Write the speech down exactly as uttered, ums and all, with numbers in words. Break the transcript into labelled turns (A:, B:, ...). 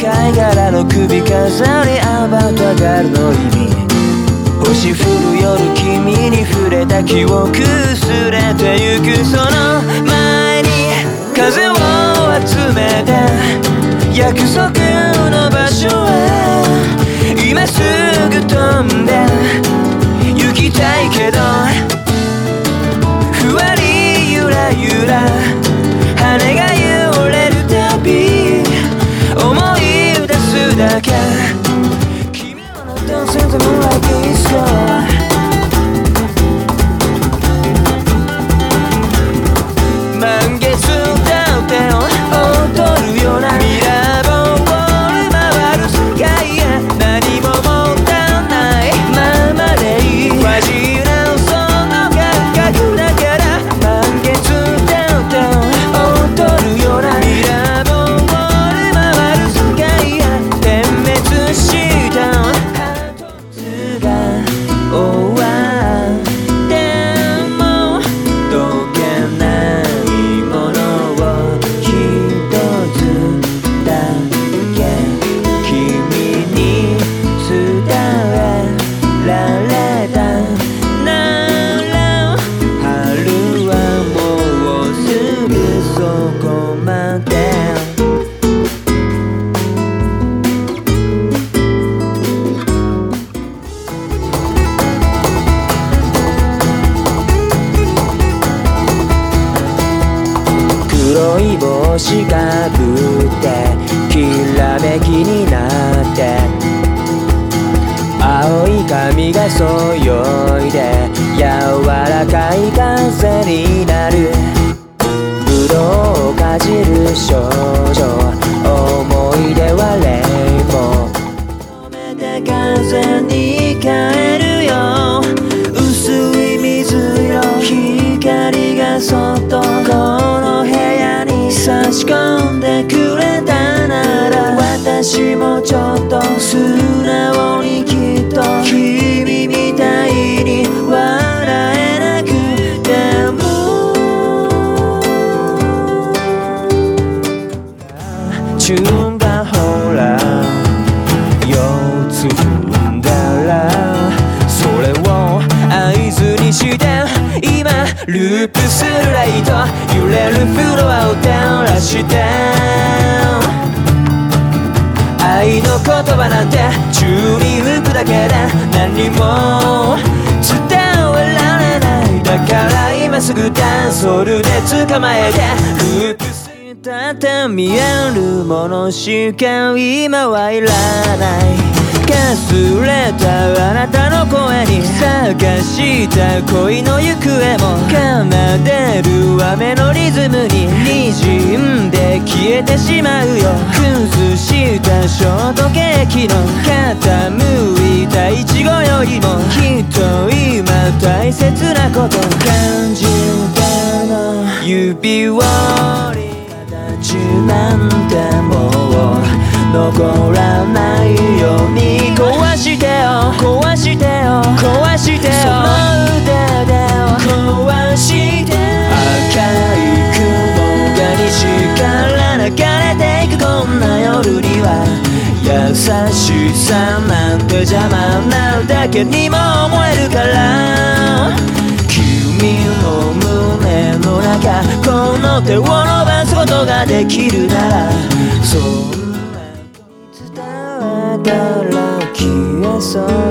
A: 貝殻の首飾りアバウトガールの意味星降る夜君に触れた記憶薄れてゆくその前に風を集めて約束の場所へ今すぐ飛んで行きたいけどふわりゆらゆら羽が揺れるたび思い出すだけ君は Don't send the moonlight disco満月だって踊るようなミラーボール回る世界へ何ももったいないままでいいファジーなその感覚だから満月だって踊るようなミラーボール回る世界へ点滅したハートが終わっても溶けないものを一つだけ君に伝えられたなら春はもうすぐそこまで黒い帽子かぶってきらめきになって青い髪がそよいで柔らかい風になるぶどうをかじる少女思い出はレインボー止めて風に変えるよ薄い水色光がそっとこの部屋に差し込んでくれたなら私もちょっと素直にきっと君みたいに笑えなくてもチューンがほらよつんだらそれを合図にして今ループするライト揺れるフロアを照らして愛の言葉なんて宙に浮くだけで何も伝えられないだから今すぐダンソールで捕まえてループしたって見えるものしか今はいらないかすれたあなたの声に探した恋の行方も奏でる雨のリズムに滲んで消えてしまうよ崩したショートケーキの傾いたイチゴよりもきっと今大切なこと感じたの指折り形なんてもう残らないように壊してよ壊してよ壊してよその腕で壊して赤い雲が西から流れていくこんな夜には優しさなんて邪魔なだけにも思えるから君の胸の中この手を伸ばすことができるならそんな伝えたら消えそう